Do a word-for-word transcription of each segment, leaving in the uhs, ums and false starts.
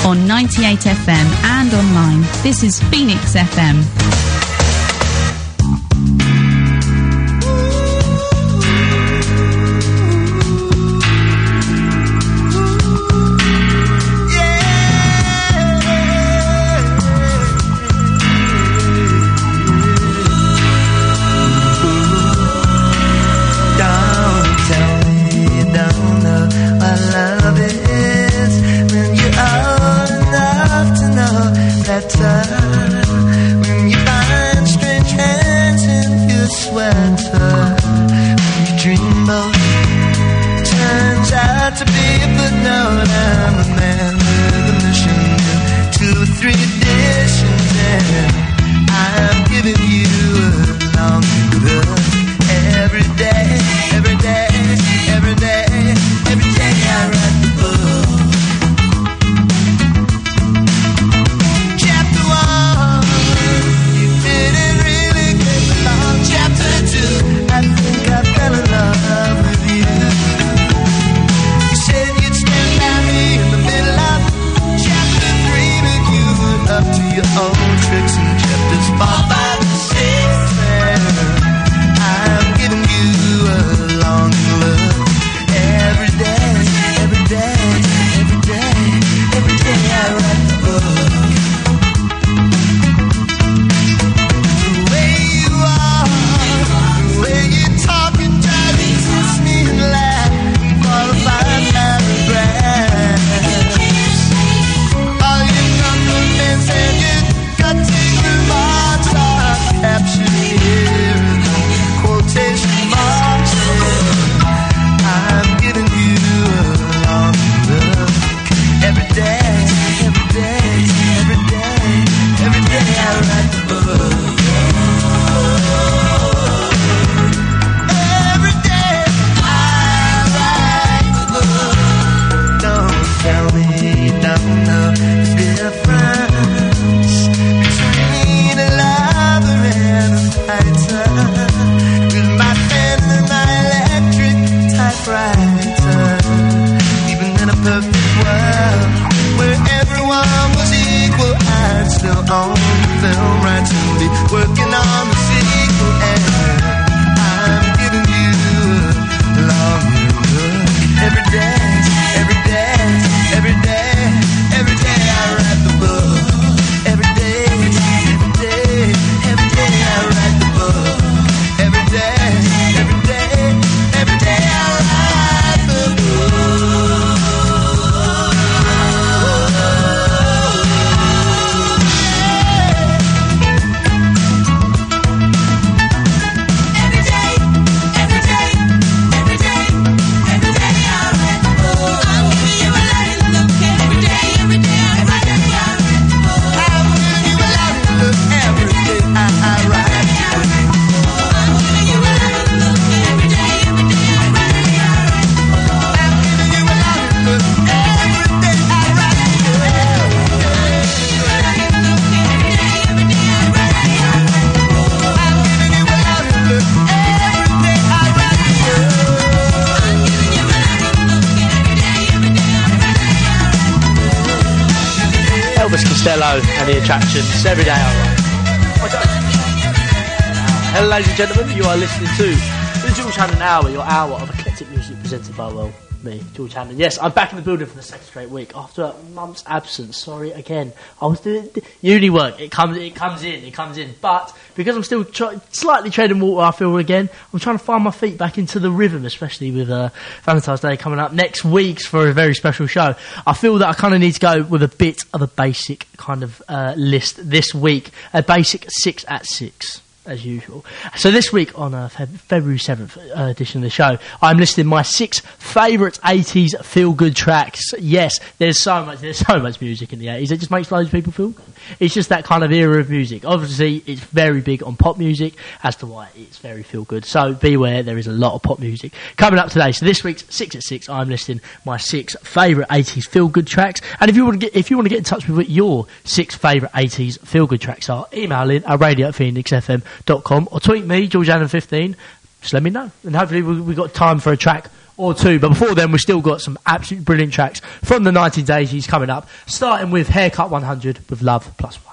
on ninety-eight F M and online. This is Phoenix F M. When you find strange hands in your sweater, when you dream of turns out to be a footnote. I'm a man with a mission, two or three editions, and I'm giving you a long look every day, every day, every day, every day I write the book. I think I fell in love with you. You said you'd stand by me in the middle of chapter three, but you were up to your own tricks in chapters four, five, and six. I'm giving you a long look every day, every day, every day, every day I write the book. And the Attractions, every day I write. Hello ladies and gentlemen, you are listening to the Jules Hannon Hour, your hour of eclectic music presented by, well, me, Jules Hannon. Yes, I'm back in the building for the second straight week after a month's absence. Sorry again, I was doing uni work. It comes, it comes in, it comes in. But because I'm still try- slightly treading water, I feel again, I'm trying to find my feet back into the rhythm, especially with uh, Valentine's Day coming up next week for a very special show. I feel that I kind of need to go with a bit of a basic kind of uh, list this week, a basic six at six. As usual. So this week on uh, Feb- February seventh uh, edition of the show, I'm listing my six favourite eighties feel-good tracks. Yes, there's so much there's so much music in the eighties. It just makes loads of people feel good. It's just that kind of era of music. Obviously, it's very big on pop music, as to why it's very feel-good. So beware, there is a lot of pop music coming up today. So this week's six at six, I'm listing my six favourite eighties feel-good tracks. And if you want to get if you want to get in touch with what your six favourite eighties feel-good tracks are, email in at radio at phoenix f m dot com or tweet me, George Hannon fifteen. Just let me know, and hopefully we we got time for a track or two. But before then, we've still got some absolutely brilliant tracks from the nineteen eighties coming up, starting with Haircut one hundred with Love Plus One.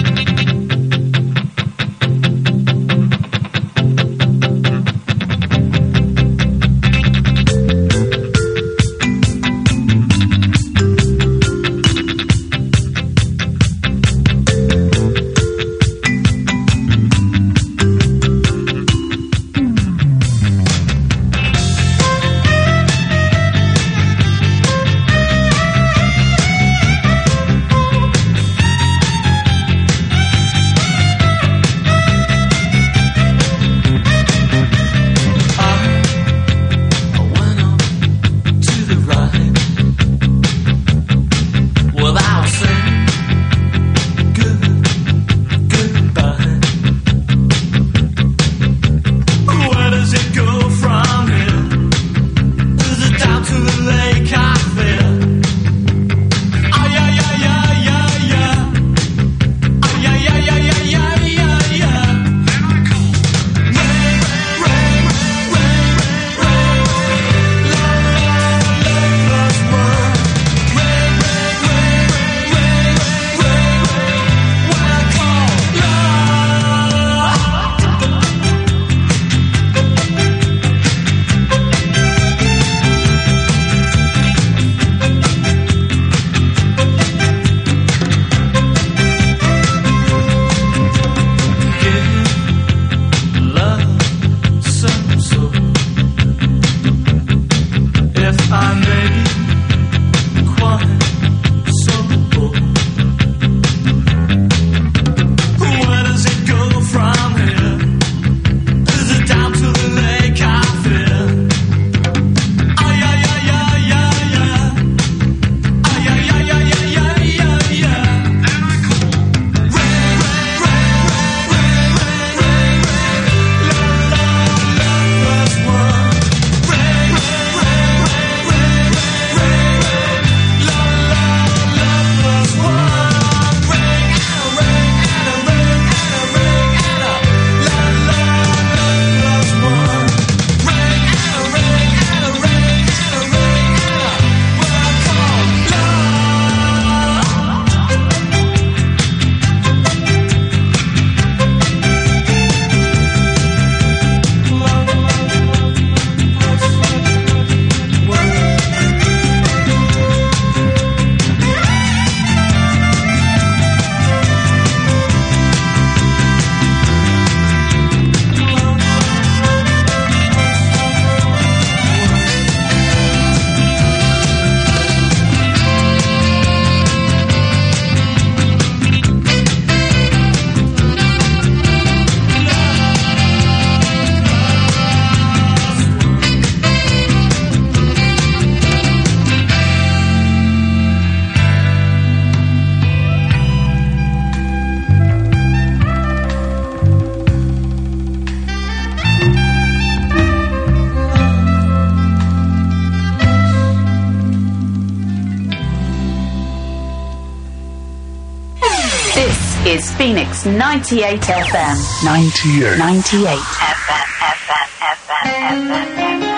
Is Phoenix ninety-eight F M. ninety-eight. ninety-eight F M, F M, F M, F M, F M.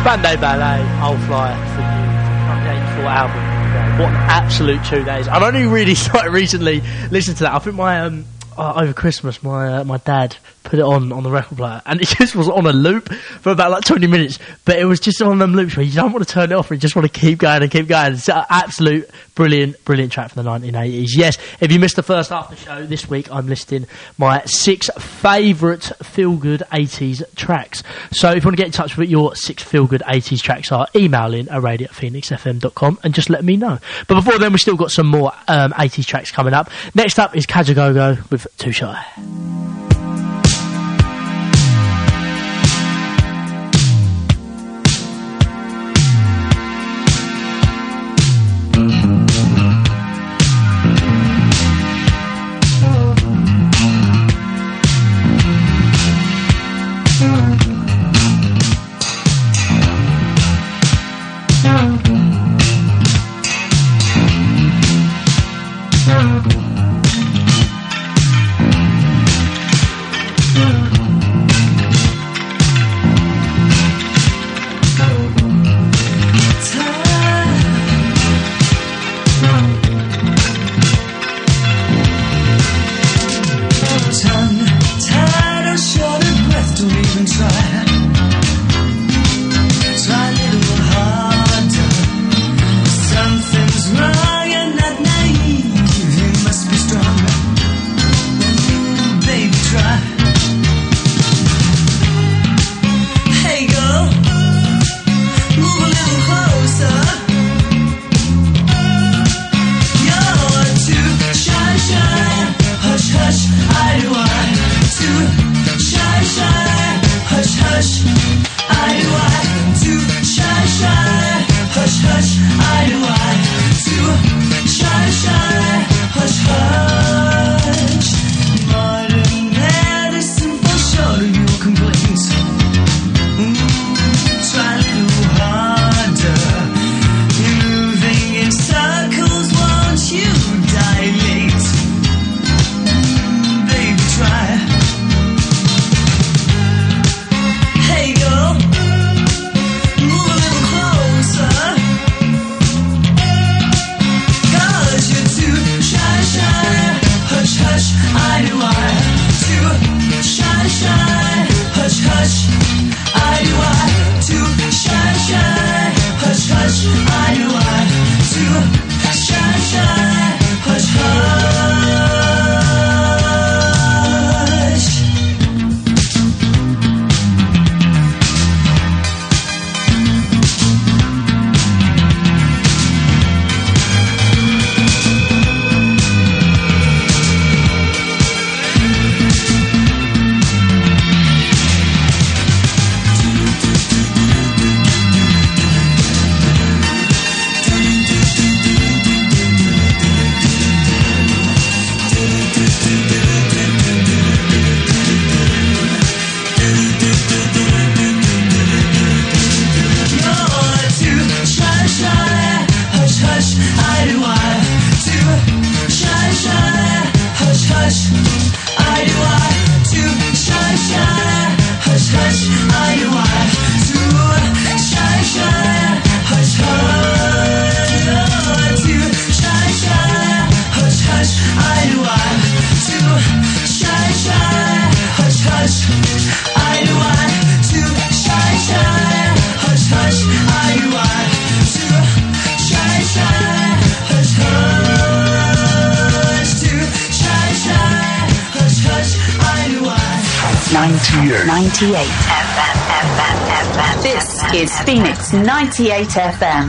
Spandau Ballet, I'll Fly for you. nineteen eighty-four album. What an absolute tune that is. I've only really started recently listening to that. I think my um, uh, over Christmas, my uh, my dad put it on on the record player, and it just was on a loop for about like twenty minutes. But it was just one of them loops where you don't want to turn it off, and you just want to keep going and keep going. It's an absolute brilliant, brilliant track from the nineteen eighties. Yes, if you missed the first half of the show this week, I'm listing my six favourite feel-good eighties tracks. So if you want to get in touch with what your six feel-good eighties tracks are, email in a radio at phoenix f m dot com and just let me know. But before then, we've still got some more um, eighties tracks coming up. Next up is Kajagogo with Too Shy. ninety-eight. This is Phoenix ninety-eight F M.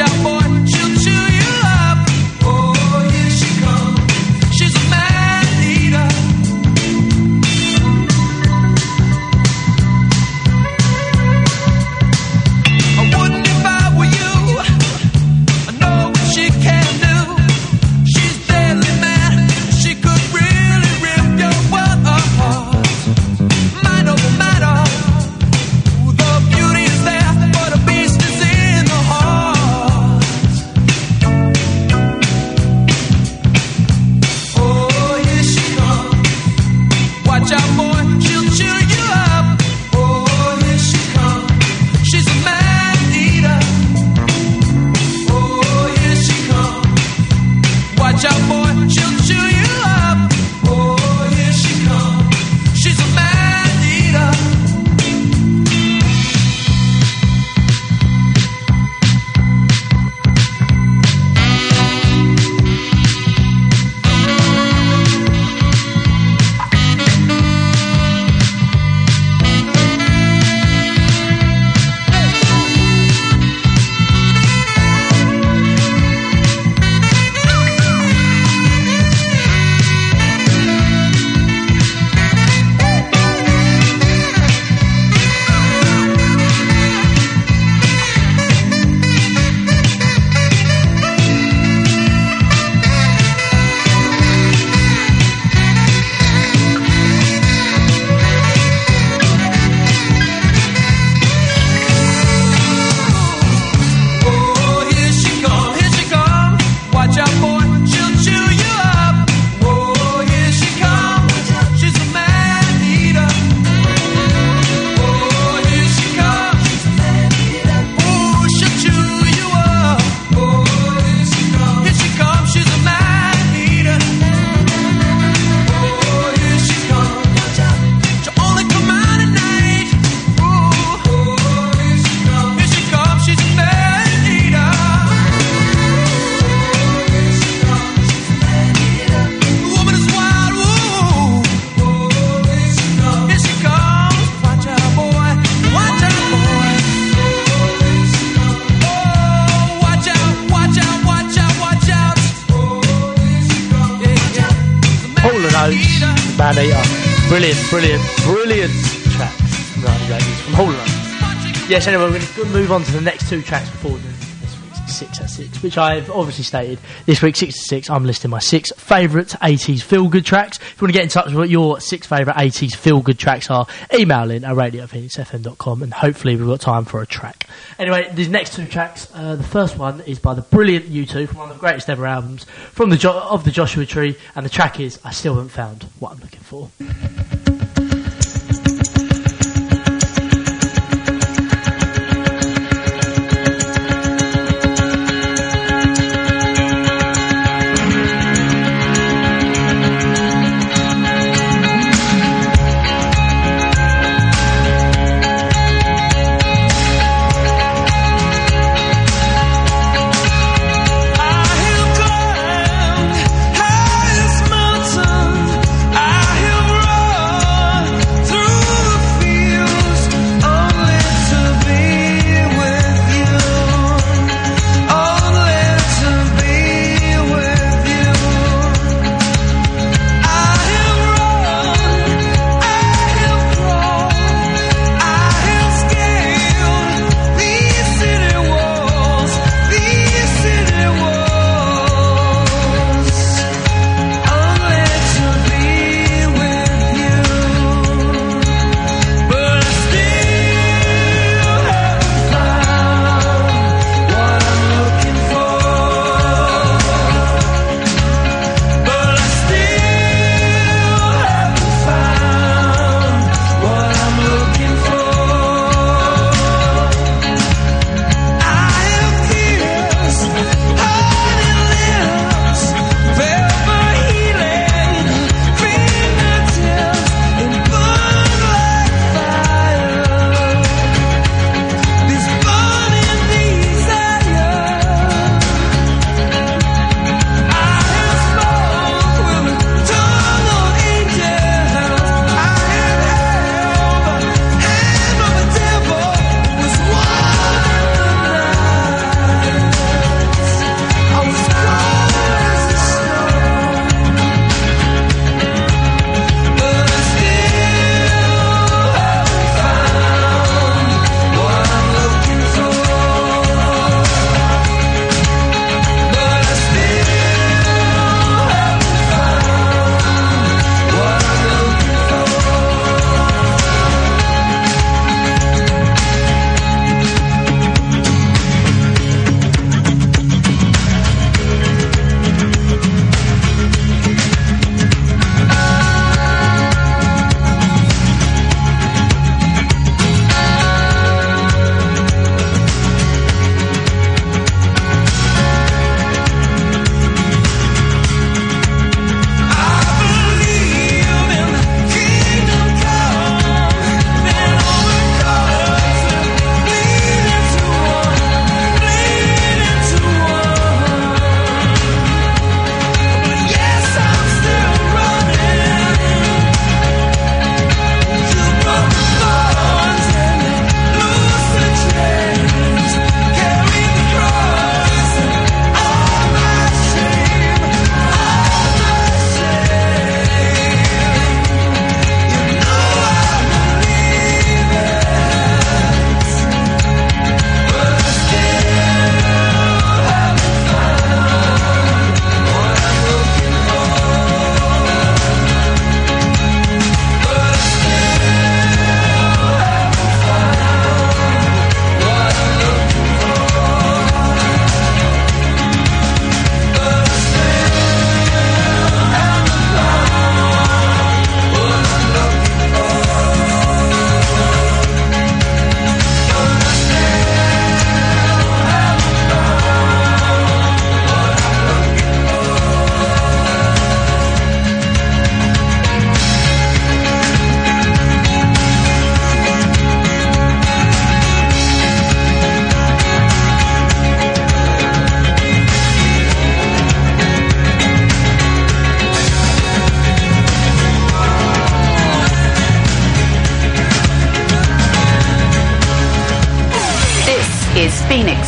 Man Eater. Brilliant, brilliant, brilliant tracks from the nineties from Hall and Oates. Yes, anyway, we're going to move on to the next two tracks before we move to this week's six at six, which I've obviously stated. This week, six at six, I'm listing my six favourite eighties feel-good tracks. If you want to get in touch with what your six favourite eighties feel-good tracks are, email in at radio phoenix f m dot com, and hopefully we've got time for a track. Anyway, these next two tracks, uh, the first one is by the brilliant U two from one of the greatest ever albums from the jo- of the Joshua Tree, and the track is I Still Haven't Found What I'm Looking For. I hear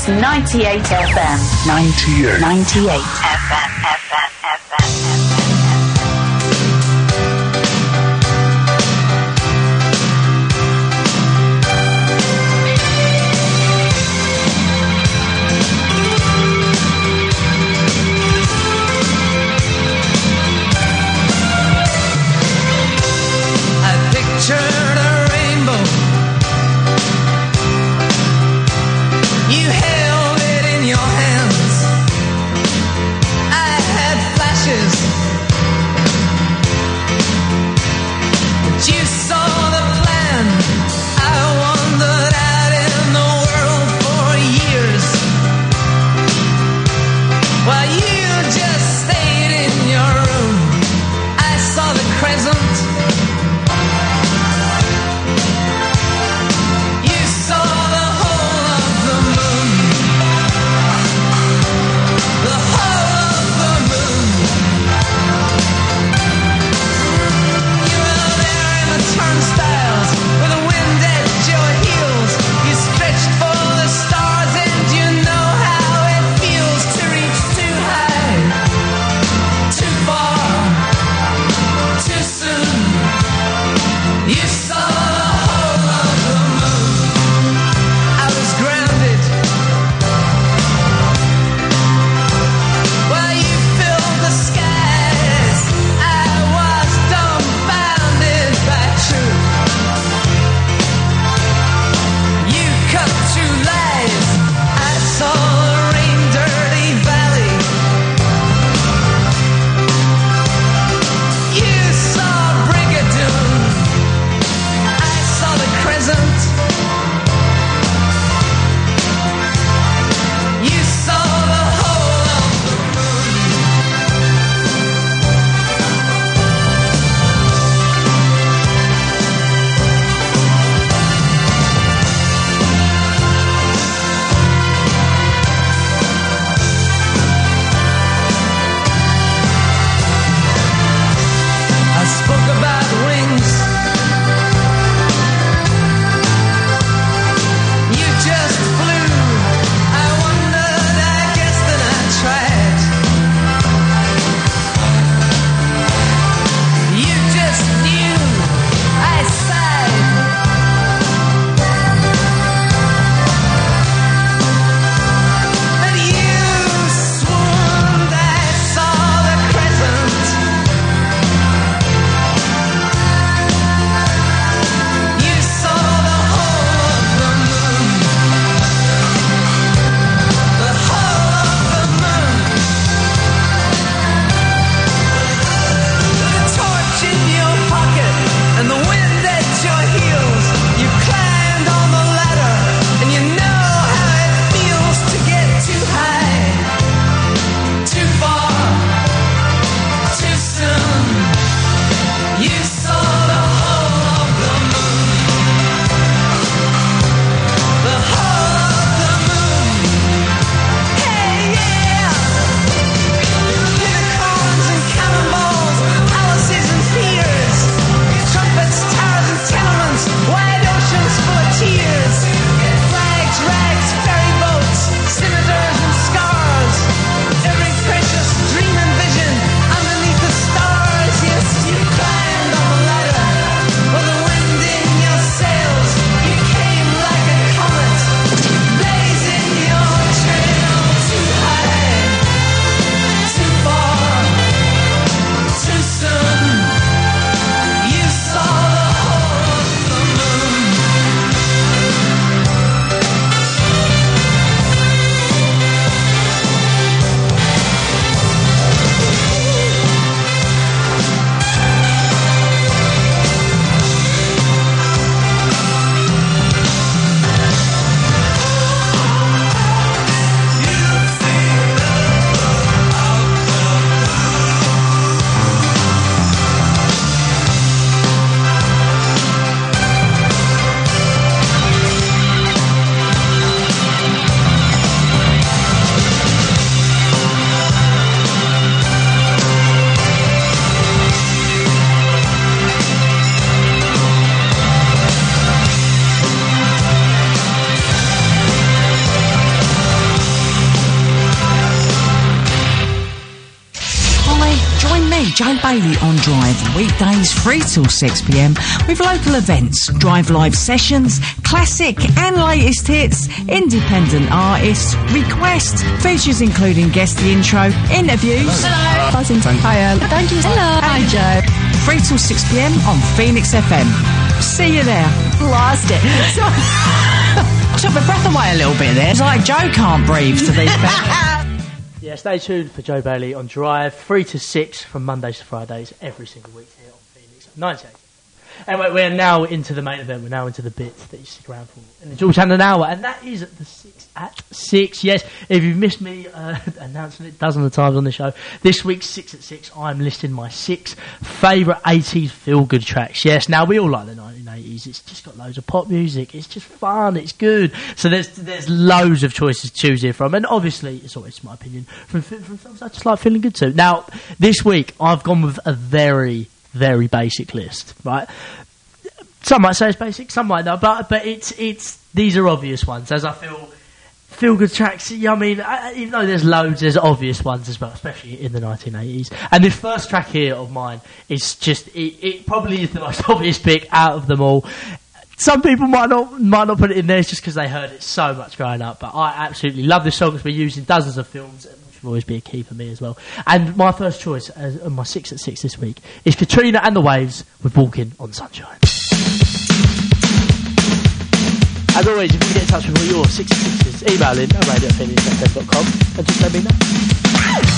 Phoenix ninety-eight F M. ninety-eight. ninety-eight. F M, F M, F M, F M. I pictured a rainbow. You held it in your hands. I had flashes Joe Bailey on Drive, weekdays three till six p m with local events, Drive Live sessions, classic and latest hits, independent artists, requests, features including guest the intro, interviews. Hello. Buzzing. Hiya. Thank you. Hello. Hi, Joe. three till six p m on Phoenix F M. See you there. Lost it. Took my breath away a little bit there. It's like Joe can't breathe, to be fair. Yeah, stay tuned for Joe Bailey on Drive, three to six from Mondays to Fridays, every single week here on Phoenix ninety-eight. Anyway, we're now into the main event. We're now into the bit that you stick around for in the George Hannon Hour, and that is at the six at six. Yes, if you've missed me uh, announcing it dozens of times on the show, this week's six at six, I'm listing my six favourite eighties feel-good tracks. Yes, now we all like the nineteen eighties. It's just got loads of pop music. It's just fun. It's good. So there's there's loads of choices to choose here from, and obviously, it's always my opinion from from songs I just like feeling good to. Now, this week I've gone with a very very basic list, right? Some might say it's basic, some might not, but but it's it's these are obvious ones, as I feel feel good tracks. Yeah, I mean, I, even though there's loads, there's obvious ones as well, especially in the nineteen eighties. And this first track here of mine is just it, it probably is the most obvious pick out of them all. Some people might not might not put it in there just because they heard it so much growing up, but I absolutely love this song. It's been used in dozens of films, which will always be a key for me as well. And my first choice, as uh, my six at six this week, is Katrina and the Waves with Walking on Sunshine. As always, if you can get in touch with all your six at sixes, email in at radio phoenix f m dot com and just let me know.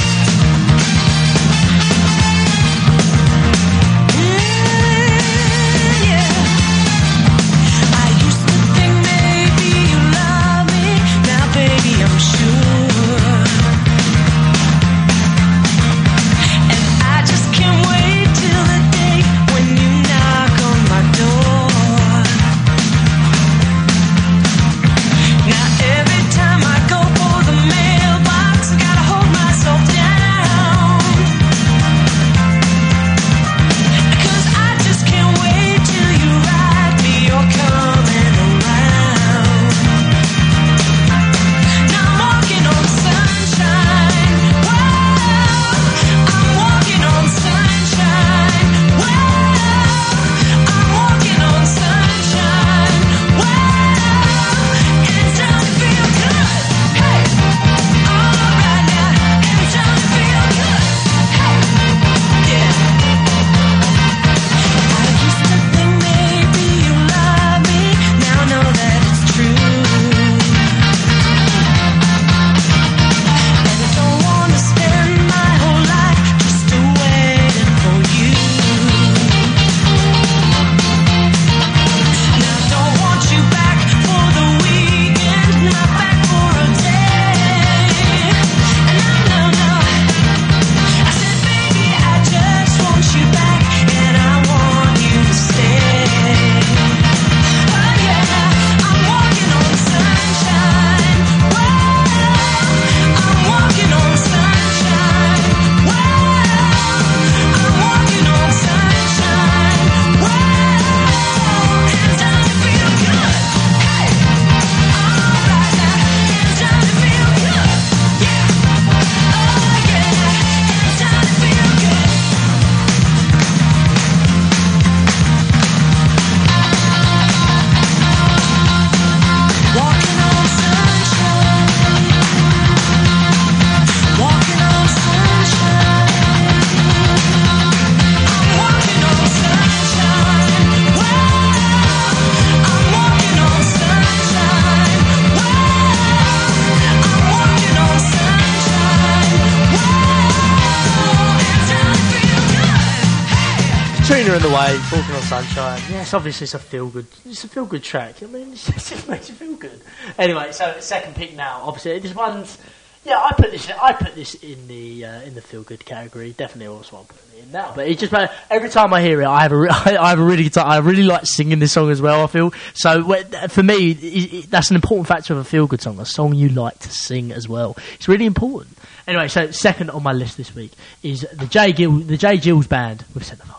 Katrina and the Waves, Walking on Sunshine. Yes, obviously it's a feel good. It's a feel good track. I mean, it just makes you feel good. Anyway, so second pick now. Obviously, this one's yeah. I put this. I put this in the uh, in the feel good category. Definitely also I'm putting it in now. But it just every time I hear it, I have a re- I have a really good time. I really like singing this song as well. I feel so. For me, it, it, that's an important factor of a feel good song. A song you like to sing as well. It's really important. Anyway, so second on my list this week is the J Gill, the J Gills Band with Centerfold.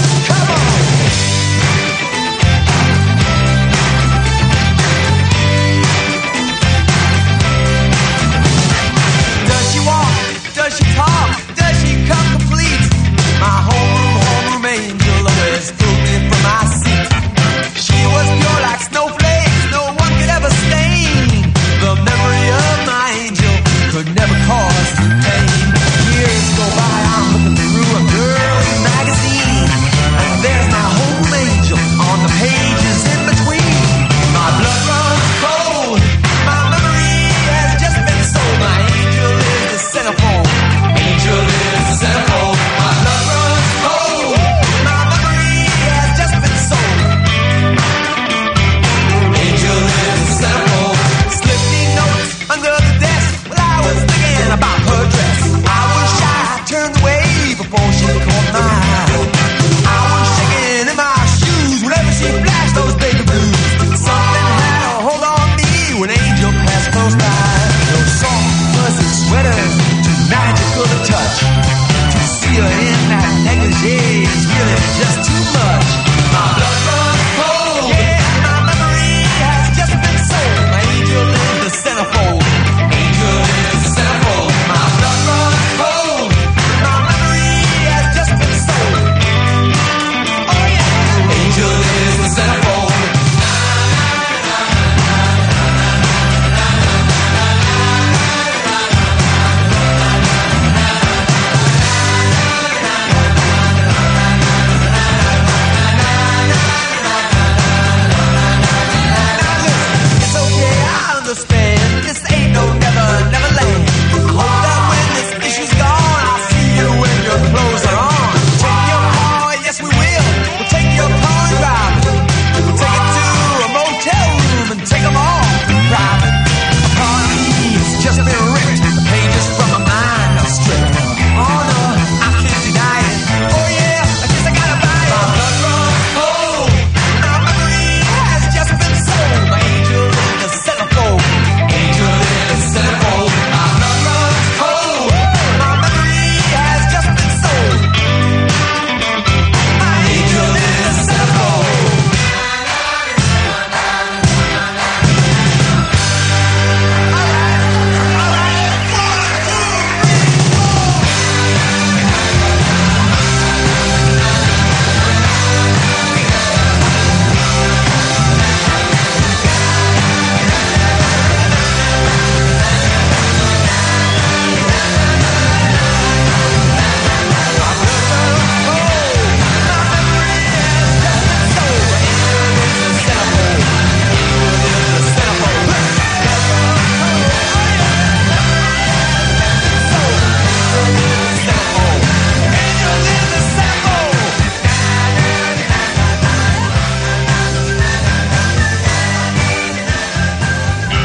Come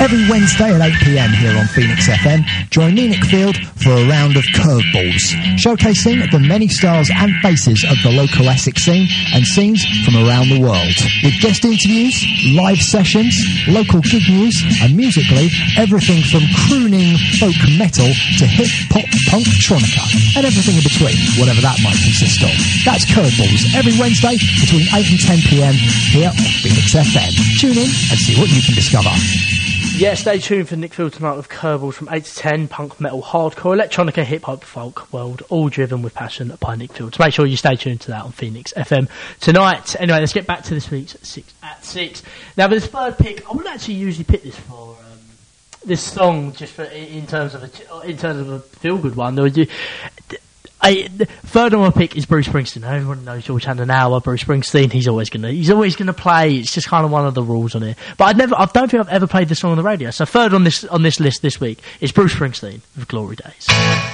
Every Wednesday at eight p.m. here on Phoenix F M, join me, Nick Field, for a round of curveballs, showcasing the many styles and faces of the local Essex scene and scenes from around the world. With guest interviews, live sessions, local gig news, and musically, everything from crooning folk metal to hip-hop punk-tronica, and everything in between, whatever that might consist of. That's Curveballs, every Wednesday between eight and ten p.m. here on Phoenix F M. Tune in and see what you can discover. Yeah, stay tuned for Nick Field tonight with Curveballs from eight to ten, punk, metal, hardcore, electronica, hip-hop, folk, world, all driven with passion by Nick Field. So make sure you stay tuned to that on Phoenix F M tonight. Anyway, let's get back to this week's six at six. Now, for this third pick, I wouldn't actually usually pick this for um, this song just for in terms of a in terms of a feel-good one. There was, I, the third on my pick is Bruce Springsteen. Everyone knows George had an hour. Bruce Springsteen, he's always gonna, he's always gonna play. It's just kind of one of the rules on it. But I'd never, I don't think I've ever played this song on the radio. So third on this on this list this week is Bruce Springsteen with Glory Days.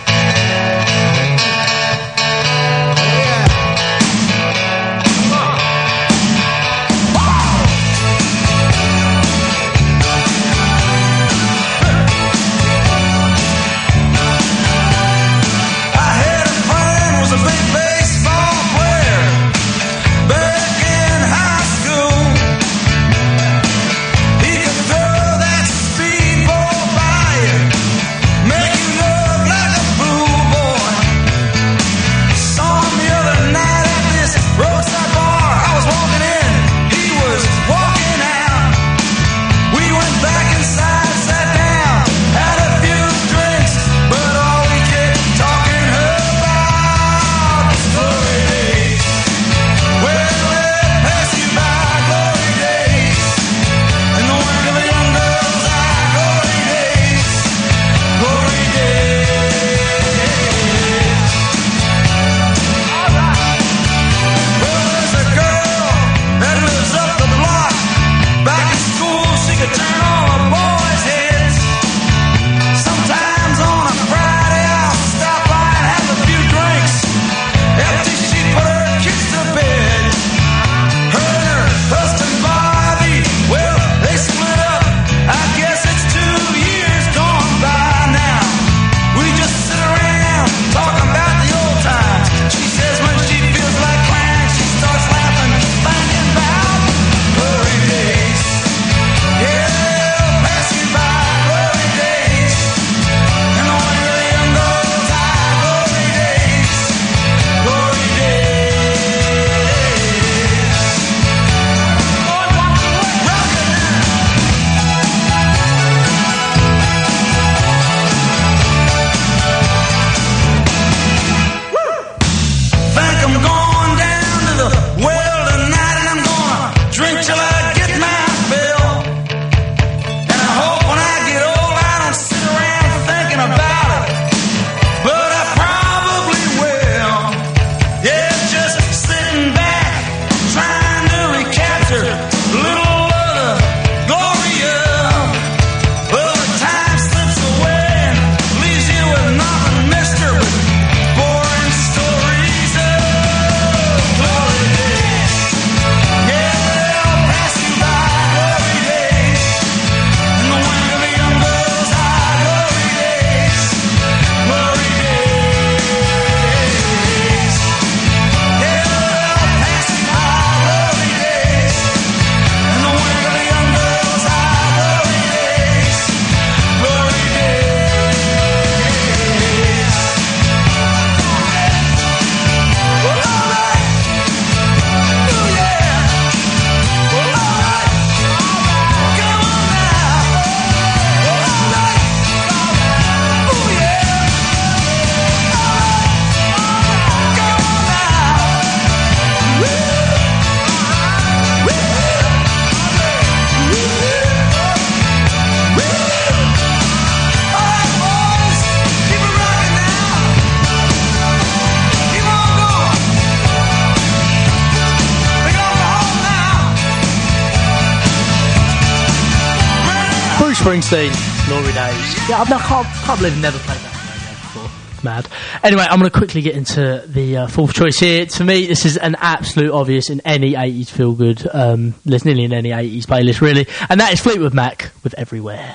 Make you look like a fool. Springsteen, Glory Days. Yeah, I can't, can't believe I've never played that on radio before. Mad. Anyway, I'm going to quickly get into the uh, fourth choice here. To me, this is an absolute obvious in any eighties feel good um, list, nearly in any eighties playlist, really. And that is Fleetwood Mac with Everywhere.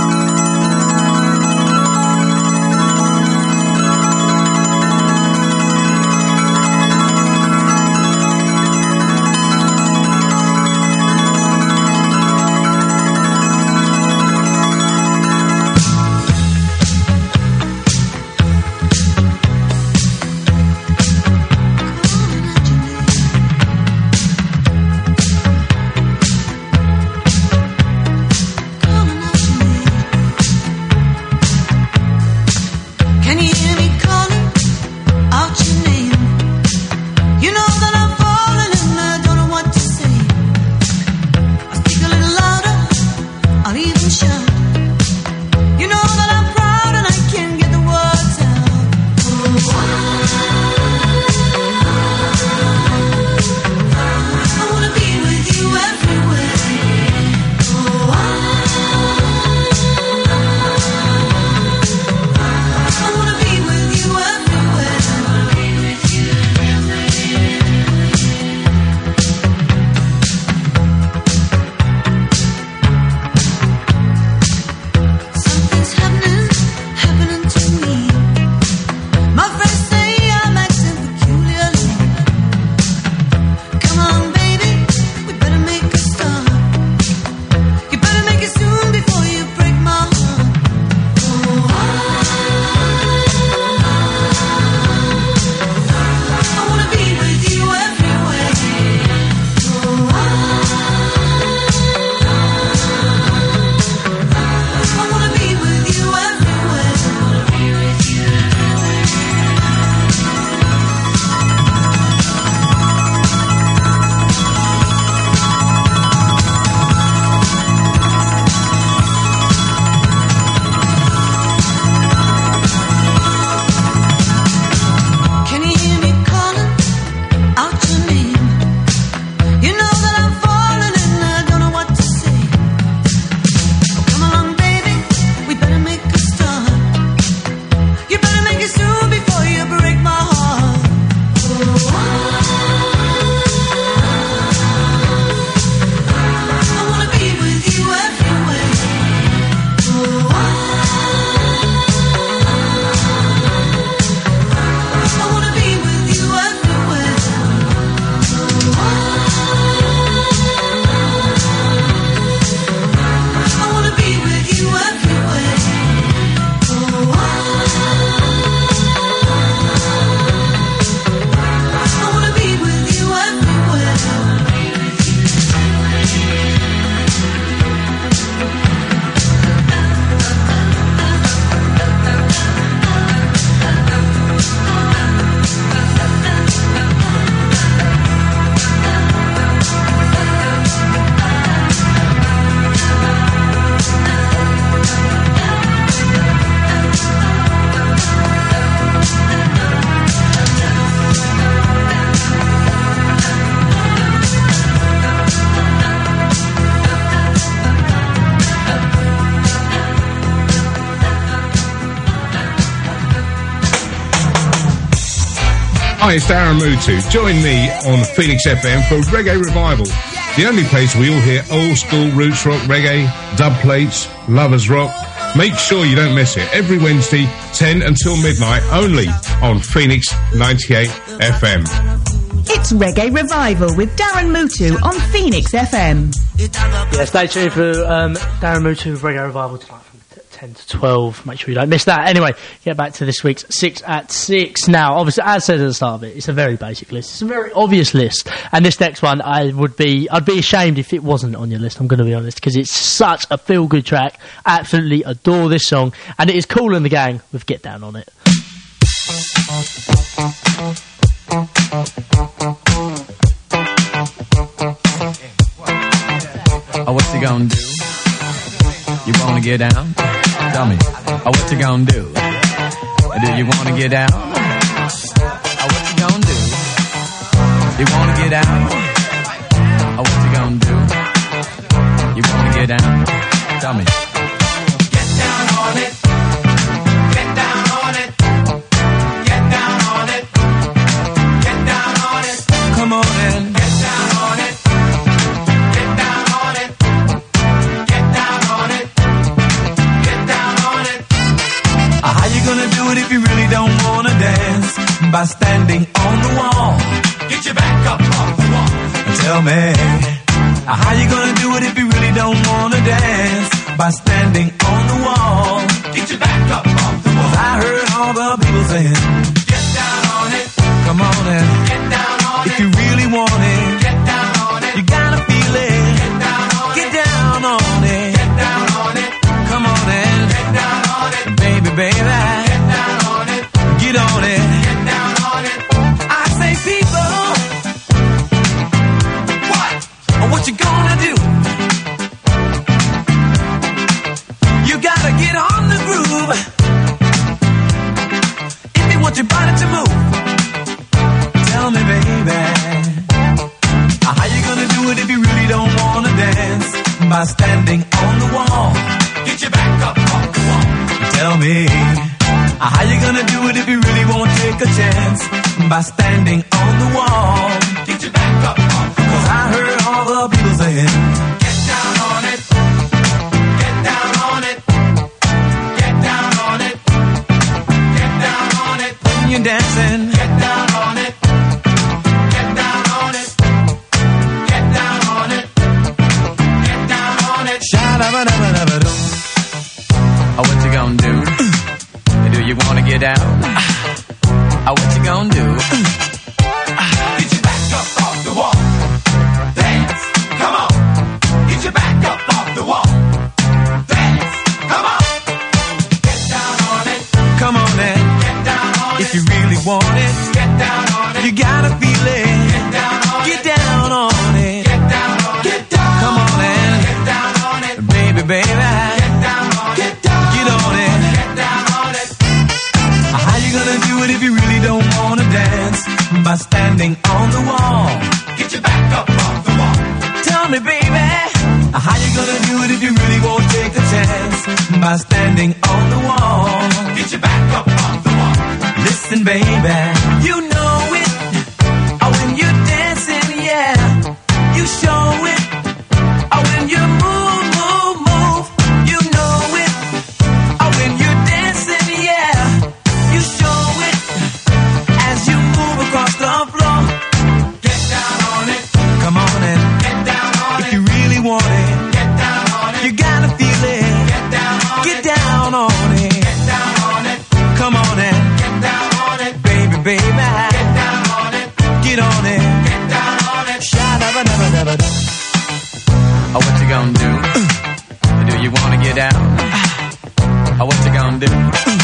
Hi, it's Darren Mutu. Join me on Phoenix F M for Reggae Revival, the only place we all hear old school roots rock reggae, dub plates, lovers rock. Make sure you don't miss it. Every Wednesday, ten until midnight, only on Phoenix ninety-eight F M. It's Reggae Revival with Darren Mutu on Phoenix F M. Yeah, stay tuned for um, Darren Mutu with Reggae Revival tonight from t- ten to twelve. Make sure you don't miss that. Anyway, get back to this week's six at six now. Obviously, as said at the start of it, it's a very basic list. It's a very obvious list. And this next one, I would be, I'd be ashamed if it wasn't on your list, I'm going to be honest, because it's such a feel-good track. Absolutely adore this song. And it is Kool and the Gang with Get Down On It. Oh, what you gonna do? You wanna get down? Tell me. Oh, what you gonna do? Do you wanna get down? Oh, what you gonna do? You wanna get down? Oh, what you gonna do? You wanna get down? Tell me. Get down on it. Get down on it. wanna dance by standing on the wall. Get your back up off the wall. Tell me, how you gonna do it if you really don't wanna dance by standing on the wall? Get your back up off the wall. I heard all the people saying, get down on it. Come on and get down on it. If you really want it, get down on it. You gotta feel it. Get down on it. Get down on it. Get down on it. Come on and get down on it. Baby, baby, get down on it. Get on it. Get down on it. I say, people, what? What you gonna do? You gotta get on the groove if you want your body to move. Tell me, baby, how you gonna do it if you really don't wanna dance by standing on the wall? Get your back up off the wall. Tell me, how you gonna do it if you really won't take a chance by standing on the wall? Get your back up off the wall. 'Cause I heard all the people saying, get down on it. Get down on it. Get down on it. Get down on it. When you're dancing, get down on it. Get down on it. Get down on it. Get down on it. Sha-da-ba-da-ba-da-ba-doo. Oh, what you gonna do? Do you wanna get down? Oh, what you gonna do? Get your back up off the wall. Dance, come on. Get your back up off the wall. Dance, come on. Get down on it. Come on then. Get down on it. If you really want it, get down on it. You gotta feel it. Get down on it. Get down on it. Get down on it. Get down. Come on then. Get down on it. Baby, baby. Get down on it. Get down. Get on it. Get down on it. How you gonna do it if you really don't wanna dance by standing on the wall? Get your back up off the wall. Tell me, baby, how you gonna do it if you really won't take a chance by standing on the wall? Get your back up off the wall. Listen, baby, you know it. Oh, when you're dancing, yeah, you show it. Oh, when you move, move, move, you know it. Oh, when you're dancing, yeah, you show it as you move across the floor. Get down on it. Come on and get down on it. If you really want it, get down on it. You gotta feel it. Get down on it. Get down on it. Get down on it. Come on and get down on it. Baby, baby, get down on it. Get on it. Get down on it. Sha-da-ba-da-ba-da-ba-da. Oh, what you gonna do? Do you wanna get down? Oh, what you gonna do?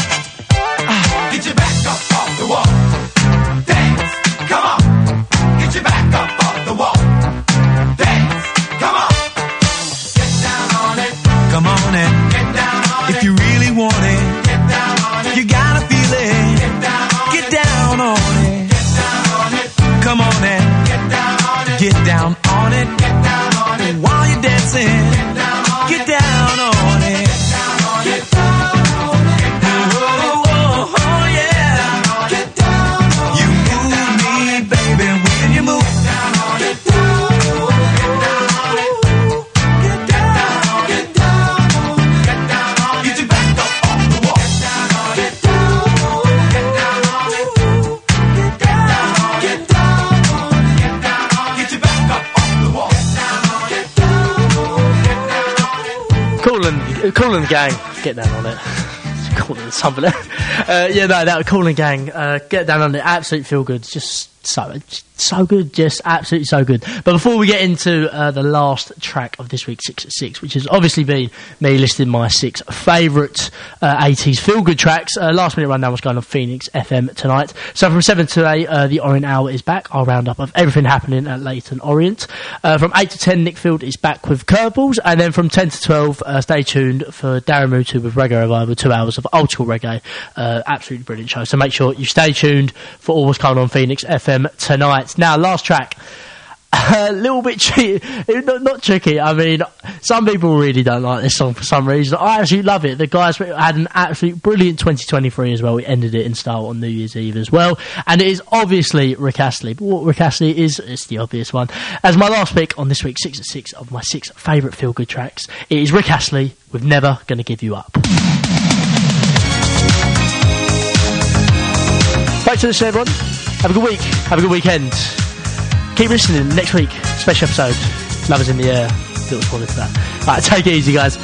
Get your back up off the wall. Dance, come on. Get your back up off the wall. Dance, come on. Get down on it. Come on and get down on it. If you really want it, get down on it. You gotta feel it. Get down on it. Get down on it. Get down on it. Come on and get down on it. Get down on it. Get down on it. While you're dancing, get down on it. Get down on it. Get down on it. Get down on it. Oh, oh, oh, yeah. Get down on it. You move me, baby, when you move. Get down on it. Get down on it. Get down on it. Get down on it. Get down on it. Get your back up off the wall. Get down on it. Get down on it. Get down on it. Get down on it. Get down on it. Get down on it. Get your back up off the wall. Get down on it. Get down on it. Get down on it. Cool and, cool and gang, get down on it. Cool and something. Uh, yeah, no, that Cool and gang, uh, get down on it. Absolute feel good. Just so, so good. Just absolutely so good. But before we get into uh, the last track of this week's Six at Six, which has obviously been me listing my six favourite uh, eighties feel good tracks. Uh, last minute rundown was going on Phoenix F M tonight. So from seven to eight, uh, the Orient Hour is back. Our roundup of everything happening at Leighton Orient. Uh, from eight to ten, Nick Field is back with Curveballs, and then from ten to twelve, uh, stay tuned for Darren Mutu with Reggae Revival, two hours of old school reggae. Uh, absolutely brilliant show. So make sure you stay tuned for all what's going on Phoenix F M tonight. Now, last track. A little bit tricky, not, not tricky. I mean, some people really don't like this song for some reason. I actually love it. The guys had an absolute brilliant twenty twenty-three as well. We ended it in style on New Year's Eve as well. And it is obviously Rick Astley. But what Rick Astley is, it's the obvious one. As my last pick on this week's Six at Six of my six favourite feel-good tracks, it is Rick Astley with Never Gonna Give You Up. Thanks for listening, everyone. Have a good week. Have a good weekend. Keep listening. Next week, special episode. Love is in the air. Little spoiler to that. Alright, take it easy, guys.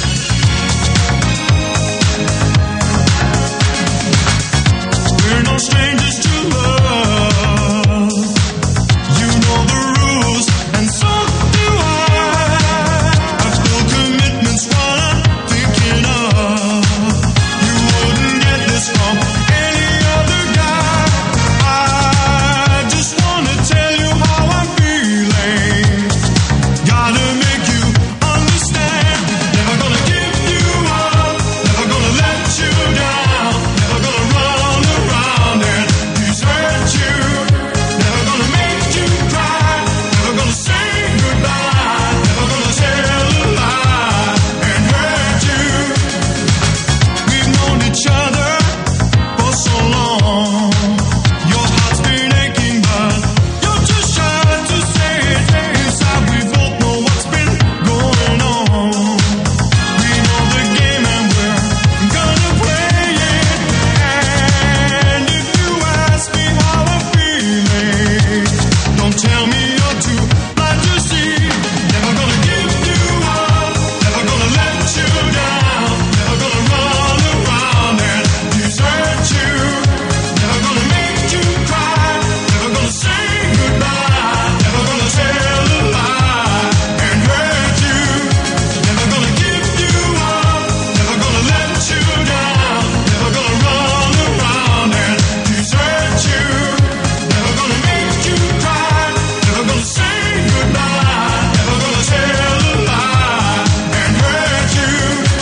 We're no strangers to love. You know the rules, and so do I. I've full commitments while I'm thinking of. You wouldn't get this from any other guy. I just wanna tell you how I'm feeling. Gotta make you understand. Never gonna give you up. Never gonna let you down. Never gonna run around and desert you. Never gonna make you cry. Never gonna say goodbye. Never gonna tell a lie and hurt you. We've known each other for so long. Your heart's been aching, but you're too shy to say it. Inside we both know what's been going on. We know the game and we're gonna play it. And if you ask me how I'm feeling, don't tell me you're too blind to see. Never gonna give you up. Never gonna let you down. Never gonna run around and desert you. Never gonna make you cry. Never gonna say goodbye. Never gonna tell a lie and hurt you. Never gonna give you up. Never gonna let you down. Never gonna run around and desert you. Never gonna make you cry. Never gonna say goodbye. Never gonna tell a lie and hurt you.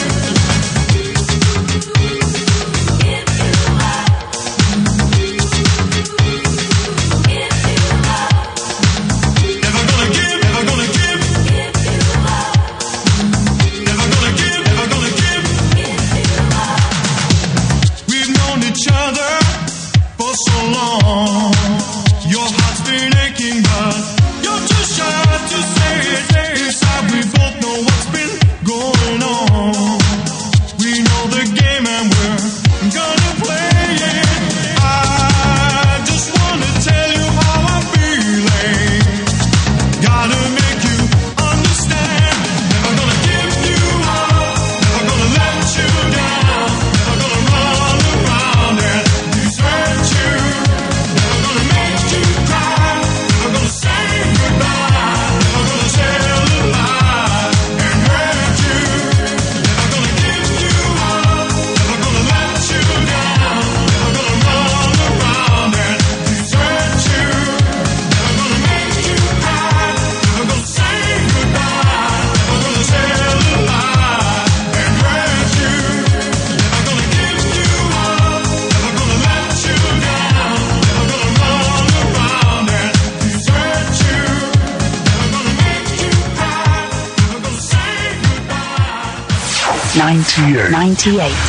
Never gonna give, never gonna give. Never gonna give, never gonna give. We've known each other for so long. Your heart's been aching, but you're too shy to say it. Inside we both know what's been going on. We know the game and we're gonna play it. I just wanna tell you how I'm feeling. Gotta make you understand. Never gonna give you up. Never gonna let you down. Never gonna run around and desert you. Never gonna make you cry. Never gonna say goodbye. Never gonna tell a lie and hurt you. Never gonna give you up. Never gonna let you down. Never gonna run around and desert you. Never gonna make you cry. Never gonna say goodbye. Never gonna tell a lie and hurt you. Never gonna give you up. Never gonna let you down. Never gonna run around and desert you. Never gonna make you cry. Never gonna say goodbye. ninety-eight. ninety-eight.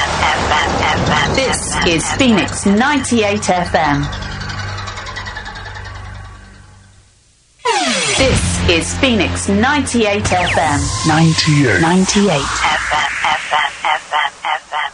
This is Phoenix ninety-eight F M. This is Phoenix ninety-eight F M. ninety-eight. ninety-eight. F M.